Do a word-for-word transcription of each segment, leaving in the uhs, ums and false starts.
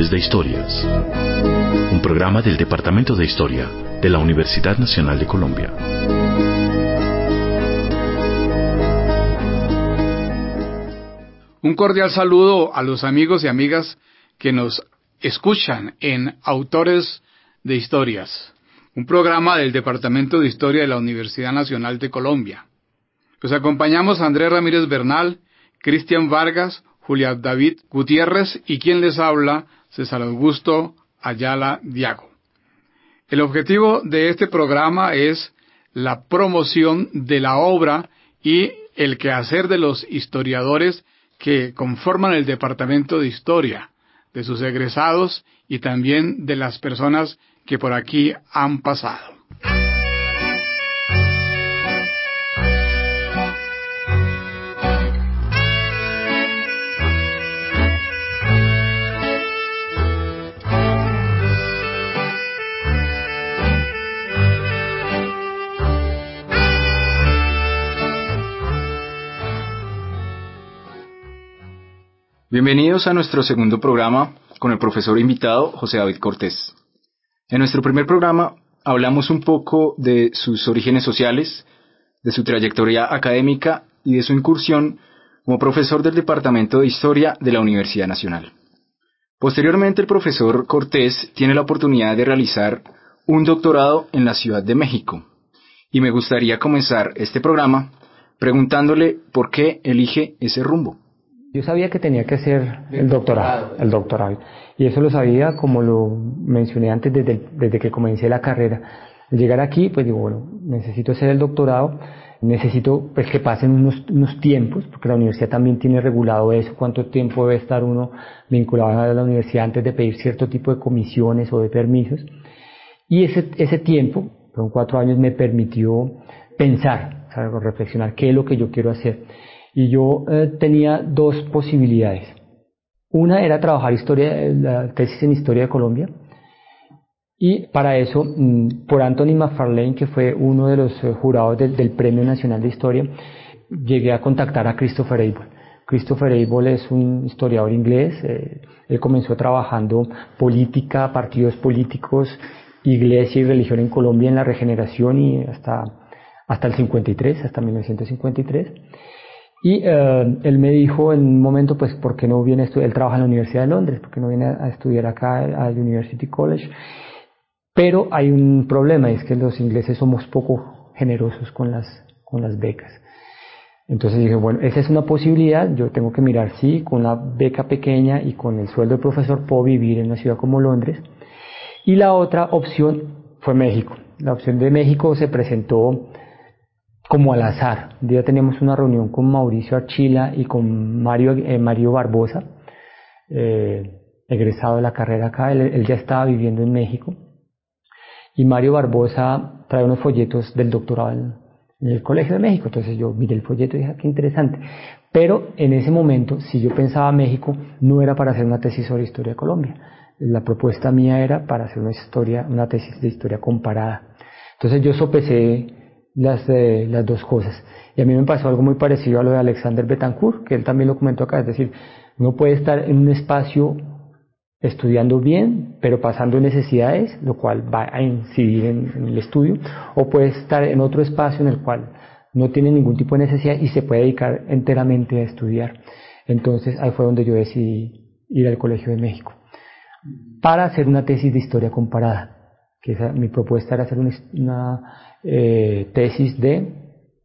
Autores de Historias, un programa del Departamento de Historia de la Universidad Nacional de Colombia. Un cordial saludo a los amigos y amigas que nos escuchan en Autores de Historias, un programa del Departamento de Historia de la Universidad Nacional de Colombia. Los acompañamos Andrés Ramírez Bernal, Cristian Vargas, Julia David Gutiérrez y quien les habla, César Augusto Ayala Diago. El objetivo de este programa es la promoción de la obra y el quehacer de los historiadores que conforman el Departamento de Historia, de sus egresados y también de las personas que por aquí han pasado. Bienvenidos a nuestro segundo programa con el profesor invitado José David Cortés. En nuestro primer programa hablamos un poco de sus orígenes sociales, de su trayectoria académica y de su incursión como profesor del Departamento de Historia de la Universidad Nacional. Posteriormente, el profesor Cortés tiene la oportunidad de realizar un doctorado en la Ciudad de México. Y me gustaría comenzar este programa preguntándole por qué elige ese rumbo. Yo sabía que tenía que hacer el doctorado, el doctorado, y eso lo sabía, como lo mencioné antes, desde, desde que comencé la carrera. Al llegar aquí, pues digo, bueno, necesito hacer el doctorado, necesito pues que pasen unos, unos tiempos, porque la universidad también tiene regulado eso, cuánto tiempo debe estar uno vinculado a la universidad antes de pedir cierto tipo de comisiones o de permisos, y ese, ese tiempo, fueron cuatro años, me permitió pensar, ¿sabes? Reflexionar qué es lo que yo quiero hacer. Y yo eh, tenía dos posibilidades. Una era trabajar historia, la tesis en Historia de Colombia, y para eso, mmm, por Anthony McFarlane, que fue uno de los eh, jurados del, del Premio Nacional de Historia, llegué a contactar a Christopher Abel. Christopher Abel es un historiador inglés. Eh, él comenzó trabajando política, partidos políticos, iglesia y religión en Colombia en la regeneración y hasta, hasta el cincuenta y tres, hasta mil novecientos cincuenta y tres. Y uh, él me dijo en un momento, pues, ¿por qué no viene a estudiar? Él trabaja en la Universidad de Londres, ¿por qué no viene a estudiar acá al University College? Pero hay un problema, y es que los ingleses somos poco generosos con las, con las becas. Entonces dije, bueno, esa es una posibilidad, yo tengo que mirar si con una beca pequeña y con el sueldo de profesor puedo vivir en una ciudad como Londres. Y la otra opción fue México. La opción de México se presentó como al azar. Un día teníamos una reunión con Mauricio Archila y con Mario, eh, Mario Barbosa, eh, egresado de la carrera acá. Él, él ya estaba viviendo en México. Y Mario Barbosa trae unos folletos del doctorado en, en el Colegio de México. Entonces yo miré el folleto y dije, qué interesante. Pero en ese momento, si yo pensaba México, no era para hacer una tesis sobre historia de Colombia. La propuesta mía era para hacer una historia, una tesis de historia comparada. Entonces yo sopesé Las, eh, las dos cosas. Y a mí me pasó algo muy parecido a lo de Alexander Betancourt, que él también lo comentó acá, es decir, uno puede estar en un espacio estudiando bien, pero pasando necesidades, lo cual va a incidir en, en el estudio, o puede estar en otro espacio en el cual no tiene ningún tipo de necesidad y se puede dedicar enteramente a estudiar. Entonces ahí fue donde yo decidí ir al Colegio de México para hacer una tesis de historia comparada, que esa, mi propuesta era hacer una, una eh, tesis de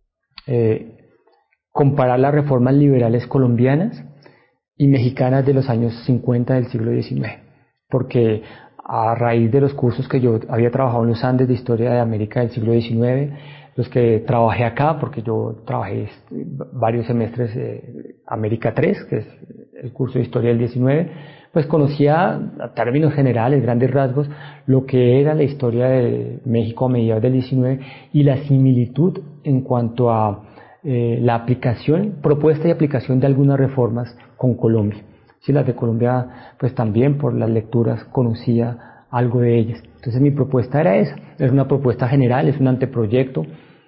eh, comparar las reformas liberales colombianas y mexicanas de los años cincuenta del siglo diecinueve, porque a raíz de los cursos que yo había trabajado en los Andes de Historia de América del siglo diecinueve, los que trabajé acá, porque yo trabajé varios semestres eh, América tres, que es el curso de Historia del diecinueve, pues conocía a términos generales, grandes rasgos, lo que era la historia de México a mediados del diecinueve y la similitud en cuanto a eh, la aplicación, propuesta y aplicación de algunas reformas con Colombia. Sí, las de Colombia, pues también por las lecturas conocía algo de ellas. Entonces mi propuesta era esa, es una propuesta general, es un anteproyecto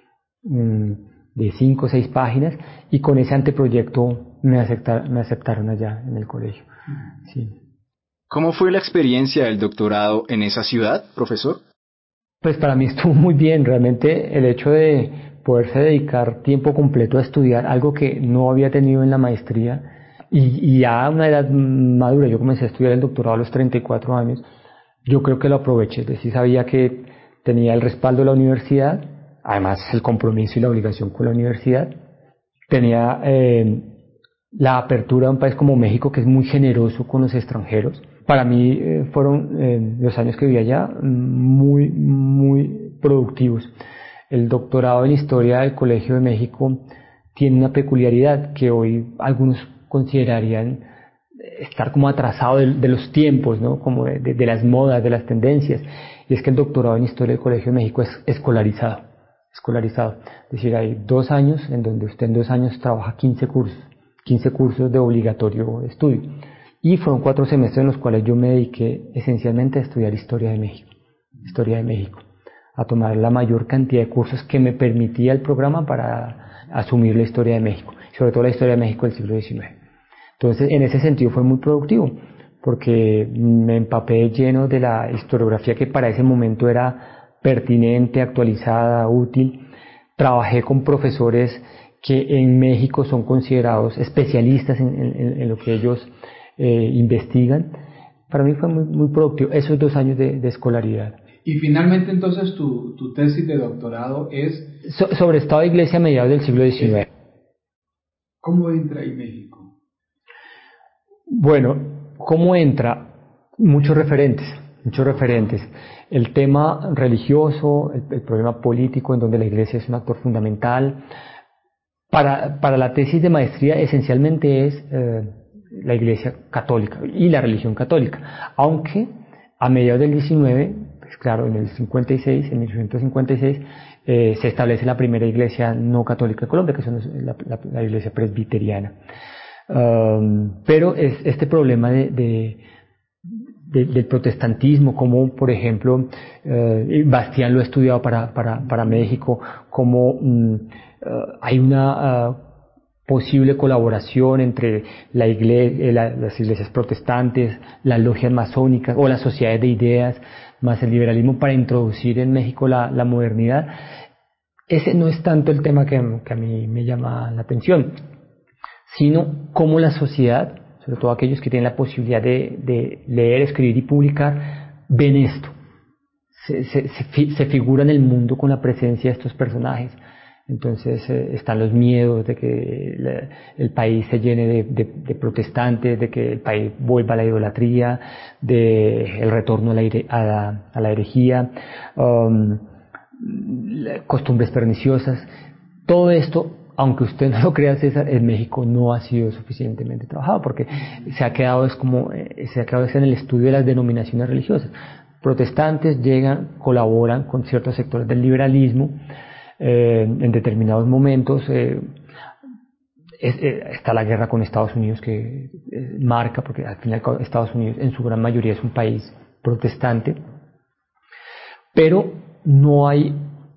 mmm, de cinco o seis páginas, y con ese anteproyecto me aceptaron, me aceptaron allá en el colegio. Sí. ¿Cómo fue la experiencia del doctorado en esa ciudad, profesor? Pues para mí estuvo muy bien, realmente el hecho de poderse dedicar tiempo completo a estudiar algo que no había tenido en la maestría y, y ya a una edad madura, yo comencé a estudiar el doctorado a los treinta y cuatro años, yo creo que lo aproveché, es decir, sabía que tenía el respaldo de la universidad, además el compromiso y la obligación con la universidad, tenía eh, la apertura de un país como México que es muy generoso con los extranjeros. Para mí eh, fueron eh, los años que viví allá muy, muy productivos. El doctorado en Historia del Colegio de México tiene una peculiaridad que hoy algunos considerarían estar como atrasado de, de los tiempos, ¿no? Como de, de, de las modas, de las tendencias. Y es que el doctorado en Historia del Colegio de México es escolarizado. escolarizado. Es decir, hay dos años en donde usted en dos años trabaja quince cursos, quince cursos de obligatorio estudio. Y fueron cuatro semestres en los cuales yo me dediqué esencialmente a estudiar Historia de México, Historia de México, a tomar la mayor cantidad de cursos que me permitía el programa para asumir la Historia de México, sobre todo la Historia de México del siglo diecinueve. Entonces, en ese sentido fue muy productivo, porque me empapé lleno de la historiografía que para ese momento era pertinente, actualizada, útil. Trabajé con profesores que en México son considerados especialistas en, en, en lo que ellos eh, investigan. Para mí fue muy, muy productivo esos dos años de, de escolaridad. Y finalmente entonces tu, tu tesis de doctorado es... So, sobre Estado de Iglesia a mediados del siglo diecinueve. ¿Cómo entra ahí México? Bueno, ¿cómo entra? Muchos referentes, muchos referentes. El tema religioso, el, el problema político en donde la Iglesia es un actor fundamental. Para, para la tesis de maestría esencialmente es eh, la Iglesia católica y la religión católica, aunque a mediados del diecinueve, pues claro, en el cincuenta y seis, en mil ochocientos cincuenta y seis, eh, se establece la primera iglesia no católica de Colombia, que es la, la, la iglesia presbiteriana. Um, pero es este problema de, de, de, del protestantismo, como por ejemplo, eh, Bastián lo ha estudiado para, para, para México, como um, uh, hay una uh, posible colaboración entre la iglesia, la, las iglesias protestantes, las logias masónicas o las sociedades de ideas, más el liberalismo para introducir en México la, la modernidad. Ese no es tanto el tema que, que a mí me llama la atención, sino cómo la sociedad, sobre todo aquellos que tienen la posibilidad de, de leer, escribir y publicar, ven esto. Se, se, se, se figura en el mundo con la presencia de estos personajes. Entonces eh, están los miedos de que la, el país se llene de, de, de protestantes, de que el país vuelva a la idolatría, de el retorno a la, a la, a la herejía, um, costumbres perniciosas. Todo esto, aunque usted no lo crea, César, en México no ha sido suficientemente trabajado, porque se ha quedado es como eh, se ha quedado es en el estudio de las denominaciones religiosas. Protestantes llegan, colaboran con ciertos sectores del liberalismo eh, en determinados momentos. Eh, es, eh, está la guerra con Estados Unidos que eh, marca, porque al final Estados Unidos en su gran mayoría es un país protestante, pero no hay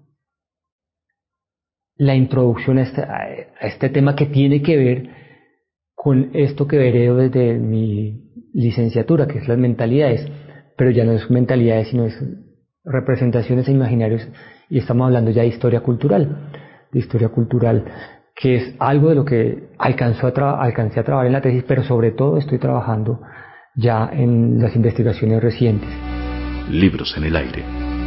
la introducción a este, a este tema que tiene que ver con esto que veré desde mi licenciatura, que es las mentalidades, pero ya no es mentalidades, sino es representaciones e imaginarios, y estamos hablando ya de historia cultural, de historia cultural, que es algo de lo que alcanzó a tra- alcancé a trabajar en la tesis, pero sobre todo estoy trabajando ya en las investigaciones recientes. Libros en el aire.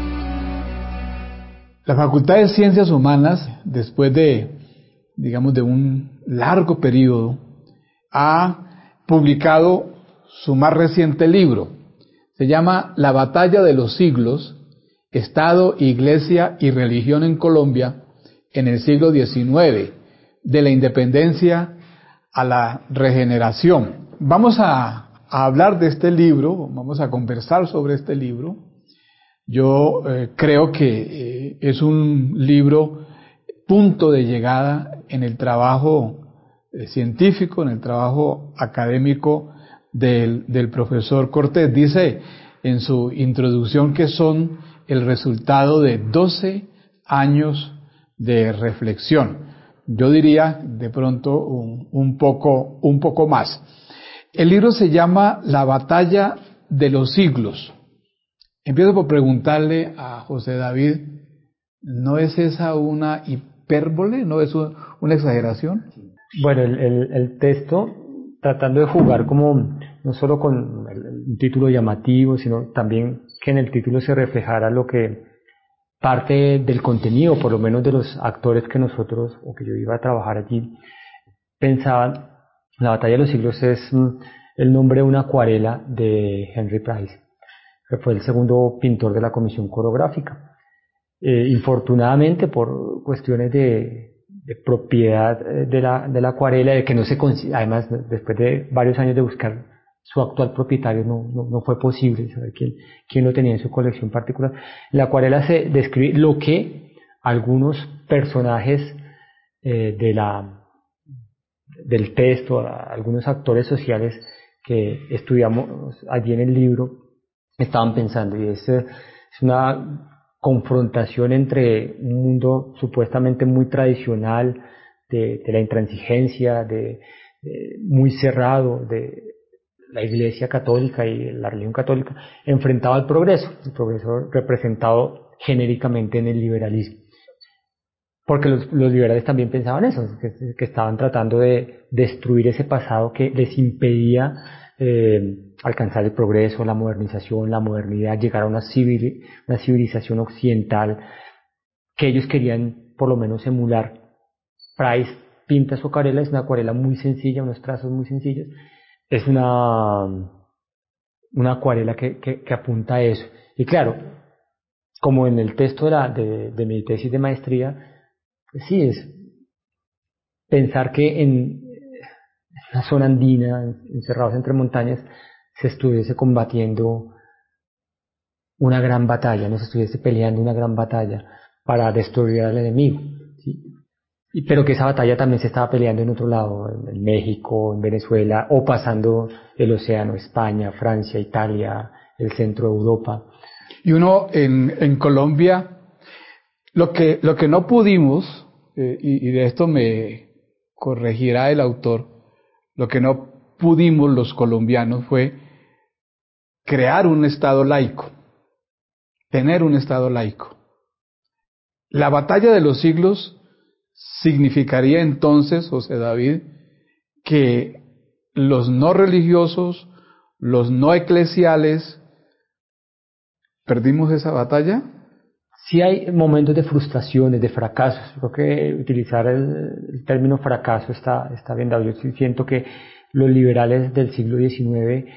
La Facultad de Ciencias Humanas, después de, digamos, de un largo periodo, ha publicado su más reciente libro. Se llama La batalla de los siglos, Estado, Iglesia y Religión en Colombia en el siglo diecinueve, de la independencia a la regeneración. Vamos a, a hablar de este libro, vamos a conversar sobre este libro. Yo eh, creo que eh, es un libro punto de llegada en el trabajo eh, científico, en el trabajo académico del, del profesor Cortés. Dice en su introducción que son el resultado de doce años de reflexión. Yo diría de pronto un, un poco, un poco más. El libro se llama La batalla de los siglos. Empiezo por preguntarle a José David, ¿no es esa una hipérbole? ¿No es un, una exageración? Bueno, el, el, el texto, tratando de jugar como no solo con el, un título llamativo, sino también que en el título se reflejara lo que parte del contenido, por lo menos de los actores que nosotros, o que yo iba a trabajar allí, pensaban. La batalla de los siglos es el nombre de una acuarela de Henry Price, que fue el segundo pintor de la comisión coreográfica. Eh, infortunadamente, por cuestiones de, de propiedad de la, de la acuarela, de que no se consigue, además, después de varios años de buscar su actual propietario, no, no, no fue posible saber quién, quién lo tenía en su colección particular. En la acuarela se describe lo que algunos personajes eh, de la del texto, algunos actores sociales que estudiamos allí en el libro estaban pensando, y es, es una confrontación entre un mundo supuestamente muy tradicional de, de la intransigencia, de, de muy cerrado, de la Iglesia católica y la religión católica, enfrentado al progreso, el progreso representado genéricamente en el liberalismo. Porque los, los liberales también pensaban eso, que, que estaban tratando de destruir ese pasado que les impedía eh, alcanzar el progreso, la modernización, la modernidad, llegar a una, civil, una civilización occidental que ellos querían por lo menos emular. Price pinta su acuarela, es una acuarela muy sencilla, unos trazos muy sencillos, es una, una acuarela que, que, que apunta a eso. Y claro, como en el texto de, la, de, de mi tesis de maestría, pues sí, es pensar que en una zona andina, encerrados entre montañas, se estuviese combatiendo una gran batalla, no se estuviese peleando una gran batalla para destruir al enemigo, ¿sí? Y, pero que esa batalla también se estaba peleando en otro lado, en México, en Venezuela, o pasando el océano, España, Francia, Italia, el centro de Europa. Y uno en, en Colombia, lo que, lo que no pudimos, eh, y, y de esto me corregirá el autor, lo que no pudimos los colombianos fue crear un Estado laico, tener un Estado laico. La batalla de los siglos significaría entonces, José David, que los no religiosos, los no eclesiales, ¿perdimos esa batalla? Sí hay momentos de frustraciones, de fracasos. Creo que utilizar el, el término fracaso está, está bien dado. Yo siento que los liberales del siglo diecinueve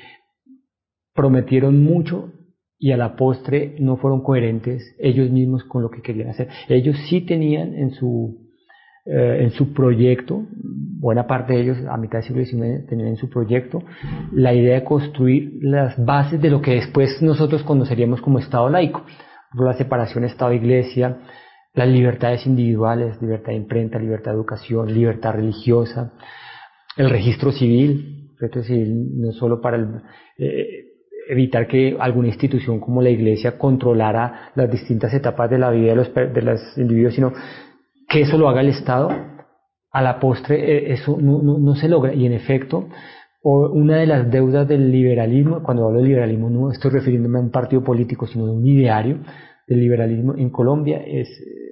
prometieron mucho y a la postre no fueron coherentes ellos mismos con lo que querían hacer. Ellos sí tenían en su, eh, en su proyecto, buena parte de ellos a mitad del siglo diecinueve tenían en su proyecto la idea de construir las bases de lo que después nosotros conoceríamos como Estado laico. La separación Estado-Iglesia, las libertades individuales, libertad de imprenta, libertad de educación, libertad religiosa, el registro civil, el registro civil no solo para el, eh, evitar que alguna institución como la Iglesia controlara las distintas etapas de la vida de los, de los individuos, sino que eso lo haga el Estado. A la postre eh, eso no, no, no se logra, y en efecto una de las deudas del liberalismo, cuando hablo de liberalismo no estoy refiriéndome a un partido político, sino a un ideario del liberalismo en Colombia, es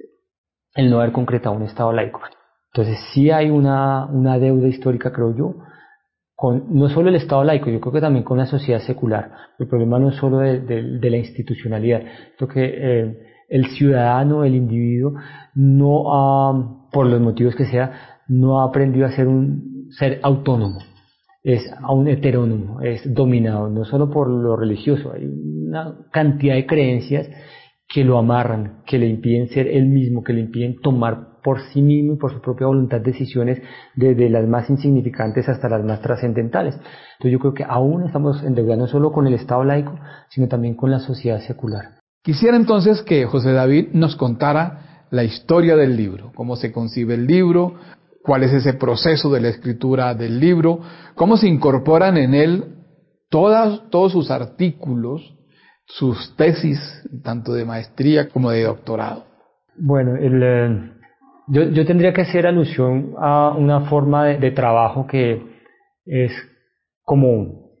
el no haber concretado un Estado laico. Entonces sí hay una, una deuda histórica, creo yo, con no solo el Estado laico, yo creo que también con la sociedad secular. El problema no es solo de, de, de la institucionalidad, creo que eh, el ciudadano, el individuo, no ha, por los motivos que sea, no ha aprendido a ser un ser autónomo. Es aún heterónomo, es dominado no solo por lo religioso, hay una cantidad de creencias que lo amarran, que le impiden ser él mismo, que le impiden tomar por sí mismo y por su propia voluntad decisiones desde las más insignificantes hasta las más trascendentales. Entonces yo creo que aún estamos endeudados no solo con el Estado laico, sino también con la sociedad secular. Quisiera entonces que José David nos contara la historia del libro, cómo se concibe el libro, cuál es ese proceso de la escritura del libro, cómo se incorporan en él todas, todos sus artículos, sus tesis, tanto de maestría como de doctorado. Bueno, el, eh, yo, yo tendría que hacer alusión a una forma de, de trabajo que es como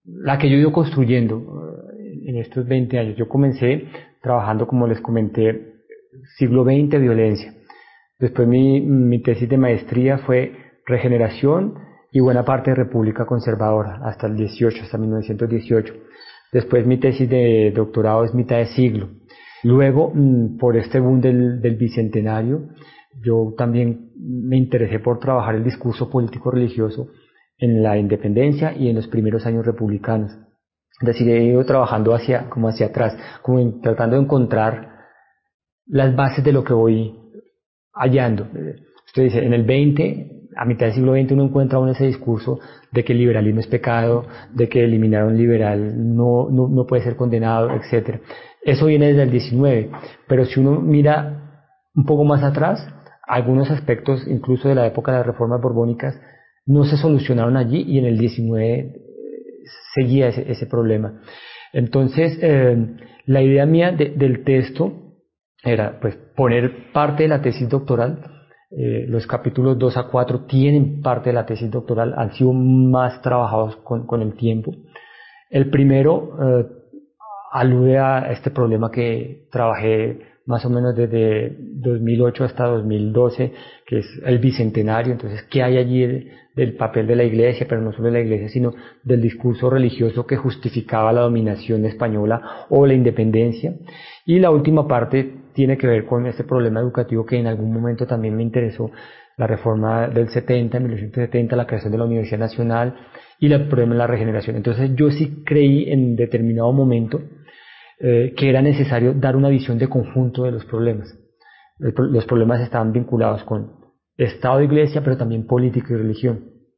la que yo he ido construyendo en estos veinte años. Yo comencé trabajando, como les comenté, siglo veinte, violencia. Después mi, mi tesis de maestría fue regeneración y buena parte de república conservadora, hasta el dieciocho, hasta mil novecientos dieciocho. Después mi tesis de doctorado es mitad de siglo. Luego, por este boom del, del bicentenario, yo también me interesé por trabajar el discurso político-religioso en la independencia y en los primeros años republicanos. Es decir, he ido trabajando hacia, como hacia atrás, como en, tratando de encontrar las bases de lo que voy hallando. Usted dice, en el veinte, a mitad del siglo veinte, uno encuentra aún ese discurso de que el liberalismo es pecado, de que eliminar a un liberal no, no, no puede ser condenado, etcétera. Eso viene desde el diecinueve, pero si uno mira un poco más atrás, algunos aspectos incluso de la época de las reformas borbónicas no se solucionaron allí y en el diecinueve seguía ese, ese problema. Entonces, eh, la idea mía de, del texto era pues poner parte de la tesis doctoral. Eh, los capítulos dos a cuatro tienen parte de la tesis doctoral, han sido más trabajados con, con el tiempo. El primero eh, alude a este problema que trabajé más o menos desde dos mil ocho hasta dos mil doce, que es el bicentenario. Entonces, ¿qué hay allí del, del papel de la Iglesia, pero no solo de la Iglesia, sino del discurso religioso que justificaba la dominación española o la independencia? Y la última parte tiene que ver con este problema educativo que en algún momento también me interesó, la reforma del setenta, en mil novecientos setenta, la creación de la Universidad Nacional y el problema de la regeneración. Entonces, yo sí creí en determinado momento Eh, que era necesario dar una visión de conjunto de los problemas. El, los problemas estaban vinculados con Estado e Iglesia, pero también política y religión.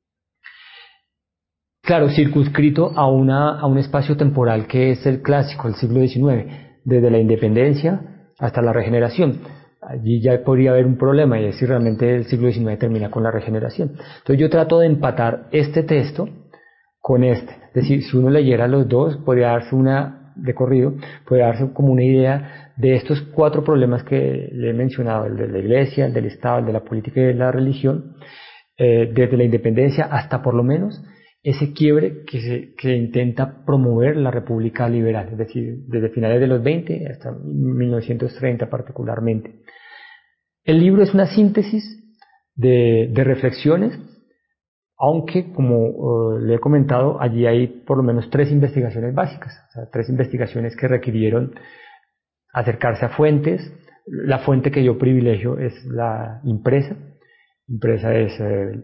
Claro, circunscrito a, una, a un espacio temporal que es el clásico, el siglo diecinueve, desde la independencia hasta la regeneración. Allí ya podría haber un problema, y es si realmente el siglo diecinueve termina con la regeneración. Entonces yo trato de empatar este texto con este. Es decir, si uno leyera los dos, podría darse una de corrido, puede darse como una idea de estos cuatro problemas que le he mencionado, el de la Iglesia, el del Estado, el de la política y de la religión, eh, desde la independencia hasta por lo menos ese quiebre que, se, que intenta promover la República Liberal, es decir, desde finales de los veinte hasta mil novecientos treinta particularmente. El libro es una síntesis de, de reflexiones, aunque, como uh, le he comentado, allí hay por lo menos tres investigaciones básicas, o sea, tres investigaciones que requirieron acercarse a fuentes. La fuente que yo privilegio es la impresa. Impresa es eh,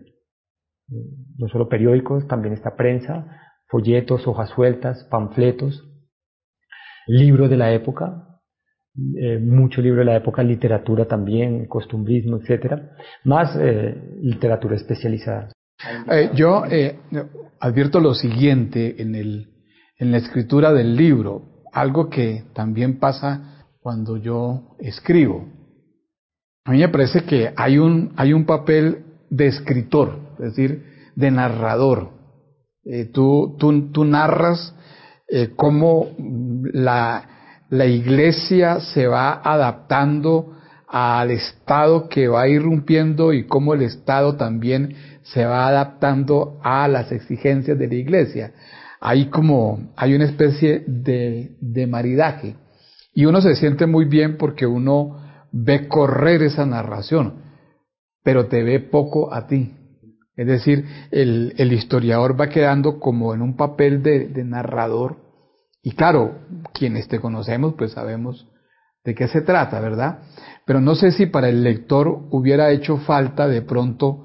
no solo periódicos, también está prensa, folletos, hojas sueltas, panfletos, libros de la época, eh, mucho libro de la época, literatura también, costumbrismo, etcétera, más eh, literatura especializada. Eh, yo eh, advierto lo siguiente en, el, en la escritura del libro, algo que también pasa cuando yo escribo. A mí me parece que hay un, hay un papel de escritor, es decir, de narrador. Eh, tú, tú, tú narras eh, cómo la, la Iglesia se va adaptando al Estado que va irrumpiendo y cómo el Estado también se va adaptando a las exigencias de la Iglesia. Hay como, hay una especie de, de maridaje. Y uno se siente muy bien porque uno ve correr esa narración, pero te ve poco a ti. Es decir, el, el historiador va quedando como en un papel de, de narrador. Y claro, quienes te conocemos, pues sabemos de qué se trata, ¿verdad? Pero no sé si para el lector hubiera hecho falta de pronto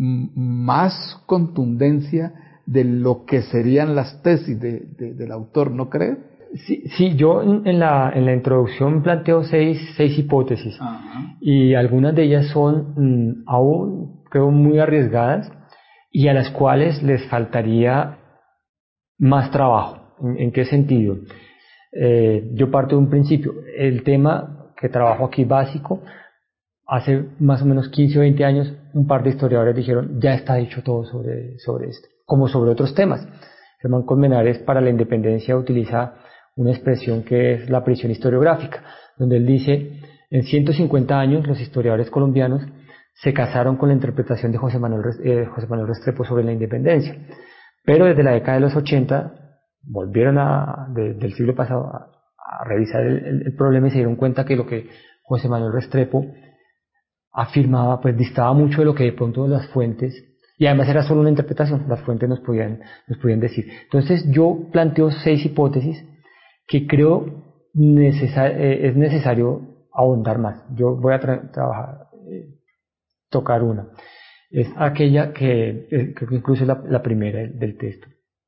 más contundencia de lo que serían las tesis de, de, del autor, ¿no crees? Sí, sí, yo en, en, la, en la introducción planteo seis, seis hipótesis. Ajá. Y algunas de ellas son mmm, aún, creo, muy arriesgadas y a las cuales les faltaría más trabajo. ¿En, en qué sentido? Eh, yo parto de un principio. El tema que trabajo aquí básico, hace más o menos quince o veinte años, un par de historiadores dijeron, ya está dicho todo sobre, sobre esto, como sobre otros temas. Germán Colmenares para la independencia utiliza una expresión que es la prisión historiográfica, donde él dice, en ciento cincuenta años los historiadores colombianos se casaron con la interpretación de José Manuel, eh, José Manuel Restrepo sobre la independencia, pero desde la década de los ochenta volvieron a, de, del siglo pasado a, a revisar el, el, el problema y se dieron cuenta que lo que José Manuel Restrepo afirmaba pues distaba mucho de lo que de pronto las fuentes, y además era solo una interpretación, las fuentes nos podían, nos podían decir. Entonces yo planteo seis hipótesis que creo necesar, eh, es necesario ahondar más. Yo voy a tra- trabajar, eh, tocar una. Es aquella que eh, creo que incluso es la, la primera del, del texto.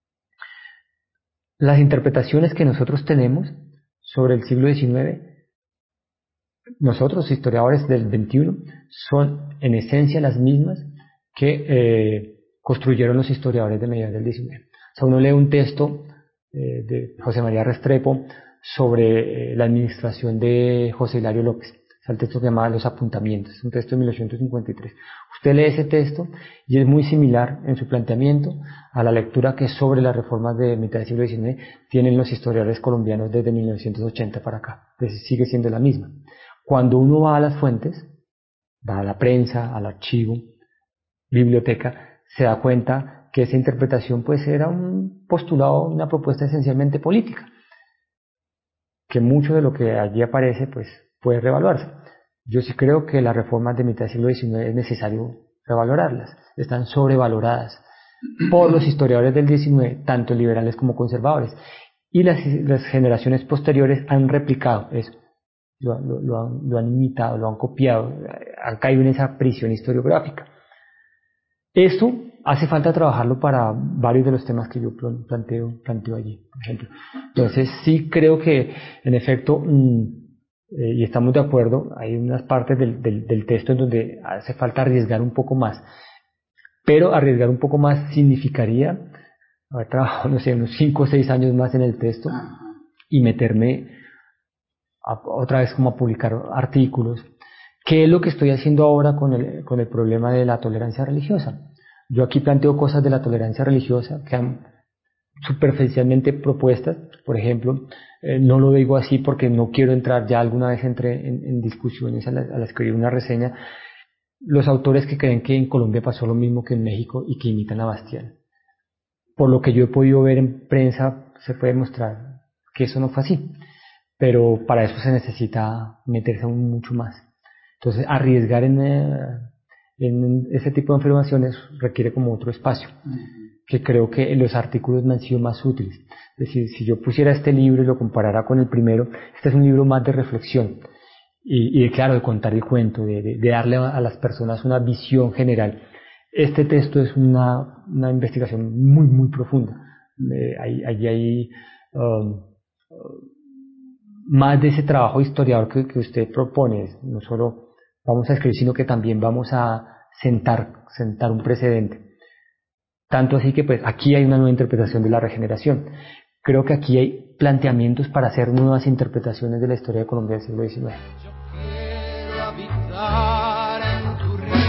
Las interpretaciones que nosotros tenemos sobre el siglo diecinueve, nosotros historiadores del veintiuno, son en esencia las mismas que eh, construyeron los historiadores de mediados del diecinueve. O sea, uno lee un texto eh, de José María Restrepo sobre eh, la administración de José Hilario López. Es el texto que se llama Los Apuntamientos, es un texto de mil ochocientos cincuenta y tres. Usted lee ese texto y es muy similar en su planteamiento a la lectura que sobre las reformas de mitad del siglo diecinueve tienen los historiadores colombianos desde mil novecientos ochenta para acá. Entonces sigue siendo la misma. Cuando uno va a las fuentes, va a la prensa, al archivo, biblioteca, se da cuenta que esa interpretación pues era un postulado, una propuesta esencialmente política, que mucho de lo que allí aparece pues puede revaluarse. Yo sí creo que las reformas de mitad del siglo diecinueve es necesario revalorarlas, están sobrevaloradas por los historiadores del diecinueve, tanto liberales como conservadores, y las, las generaciones posteriores han replicado eso, lo, lo, lo, han, lo han imitado, lo han copiado, han caído en esa prisión historiográfica. Esto hace falta trabajarlo para varios de los temas que yo planteo, planteo allí, por ejemplo. Entonces sí creo que en efecto, mmm, eh, y estamos de acuerdo, hay unas partes del, del, del texto en donde hace falta arriesgar un poco más, pero arriesgar un poco más significaría haber trabajado, no sé, unos cinco o seis años más en el texto y meterme a, otra vez como a publicar artículos. ¿Qué es lo que estoy haciendo ahora con el, con el problema de la tolerancia religiosa? Yo aquí planteo cosas de la tolerancia religiosa que han superficialmente propuestas, por ejemplo, eh, no lo digo así porque no quiero entrar, ya alguna vez entré en, en discusiones al, al escribir una reseña, los autores que creen que en Colombia pasó lo mismo que en México y que imitan a Bastián. Por lo que yo he podido ver en prensa, se puede demostrar que eso no fue así, pero para eso se necesita meterse aún mucho más. Entonces, arriesgar en, eh, en ese tipo de afirmaciones requiere como otro espacio, que creo que los artículos me han sido más útiles. Es decir, si yo pusiera este libro y lo comparara con el primero, este es un libro más de reflexión y, y de, claro, de contar el cuento, de, de, de darle a las personas una visión general. Este texto es una, una investigación muy, muy profunda. Eh, allí hay, hay um, uh, más de ese trabajo historiador que, que usted propone. No solo vamos a escribir, sino que también vamos a sentar, sentar un precedente. Tanto así que pues aquí hay una nueva interpretación de la regeneración. Creo que aquí hay planteamientos para hacer nuevas interpretaciones de la historia de Colombia del siglo diecinueve. Yo quiero habitar en tu risa.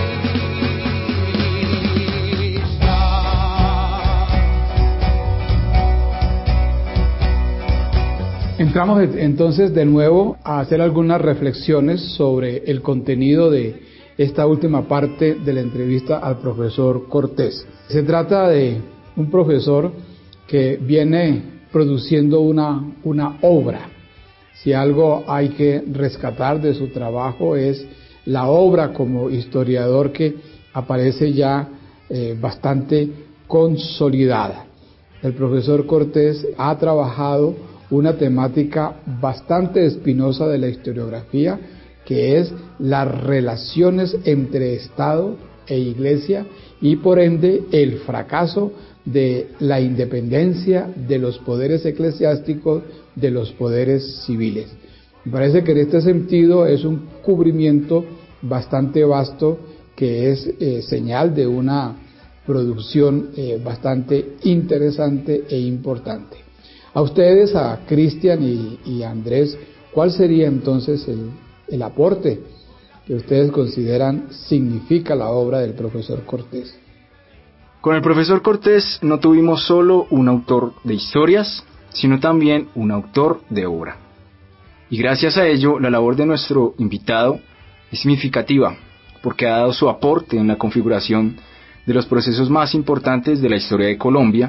Entramos entonces de nuevo a hacer algunas reflexiones sobre el contenido de esta última parte de la entrevista al profesor Cortés. Se trata de un profesor que viene produciendo una, una obra. Si algo hay que rescatar de su trabajo es la obra como historiador que aparece ya eh, bastante consolidada. El profesor Cortés ha trabajado una temática bastante espinosa de la historiografía, que es las relaciones entre Estado e Iglesia y por ende el fracaso de la independencia de los poderes eclesiásticos de los poderes civiles. Me parece que en este sentido es un cubrimiento bastante vasto que es eh, señal de una producción eh, bastante interesante e importante. A ustedes, a Cristian y, y a Andrés, ¿cuál sería entonces el, el aporte que ustedes consideran significa la obra del profesor Cortés? Con el profesor Cortés no tuvimos solo un autor de historias, sino también un autor de obra. Y gracias a ello, la labor de nuestro invitado es significativa, porque ha dado su aporte en la configuración de los procesos más importantes de la historia de Colombia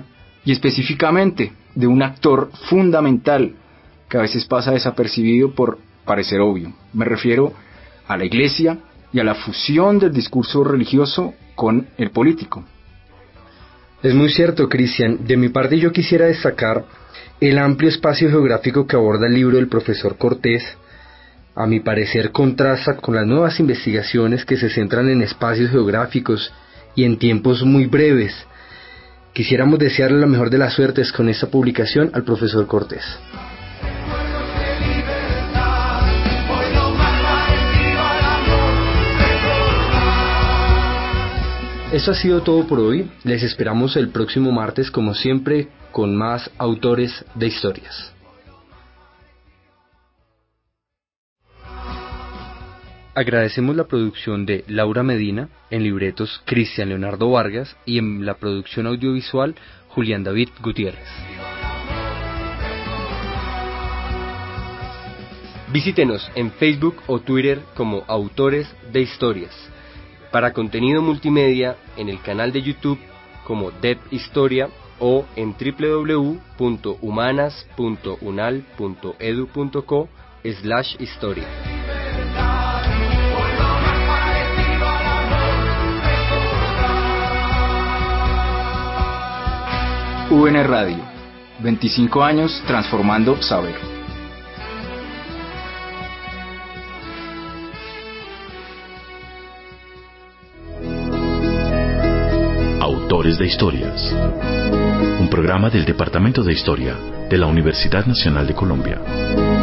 y específicamente de un actor fundamental que a veces pasa desapercibido por parecer obvio. Me refiero a la Iglesia y a la fusión del discurso religioso con el político. Es muy cierto, Cristian. De mi parte yo quisiera destacar el amplio espacio geográfico que aborda el libro del profesor Cortés. A mi parecer contrasta con las nuevas investigaciones que se centran en espacios geográficos y en tiempos muy breves. Quisiéramos desearle la mejor de las suertes con esta publicación al profesor Cortés. Eso ha sido todo por hoy. Les esperamos el próximo martes, como siempre, con más autores de historias. Agradecemos la producción de Laura Medina, en libretos Cristian Leonardo Vargas y en la producción audiovisual Julián David Gutiérrez. Visítenos en Facebook o Twitter como Autores de Historias. Para contenido multimedia en el canal de YouTube como Dep Historia o en doble u doble u doble u punto humanas punto unal punto edu punto co slash historia. U N Radio, veinticinco años transformando saber. Autores de Historias, un programa del Departamento de Historia de la Universidad Nacional de Colombia.